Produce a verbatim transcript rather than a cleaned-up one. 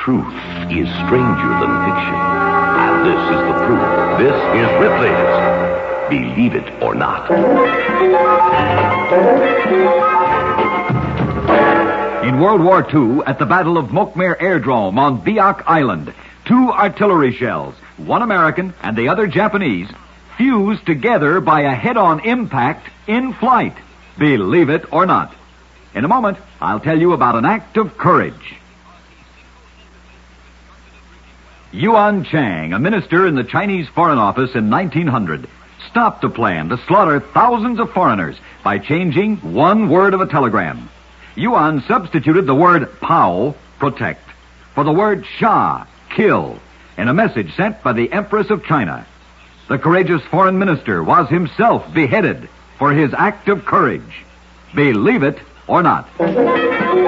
Truth is stranger than fiction. And this is the proof. This is Ripley's Believe It or Not. In World War Two, at the Battle of Mokmir Airdrome on Biak Island, two artillery shells, one American and the other Japanese, fused together by a head-on impact in flight. Believe it or not. In a moment, I'll tell you about an act of courage. Yuan Chang, a minister in the Chinese Foreign Office in nineteen hundred, stopped a plan to slaughter thousands of foreigners by changing one word of a telegram. Yuan substituted the word Pao, protect, for the word Sha, kill, in a message sent by the Empress of China. The courageous foreign minister was himself beheaded for his act of courage. Believe it or not.